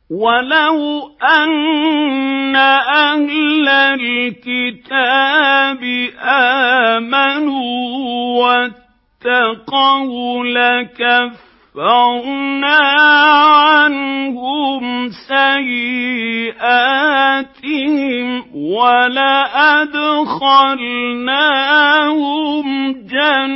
وَلَوْ أَنَّ أَهْلَ الْكِتَابِ آمَنُوا وَاتَّقَوْا لَكَفَّرْنَا عَنْهُمْ سَيِّئَاتِهِمْ وَلَأَدْخَلْنَاهُمْ جَنَّاتِ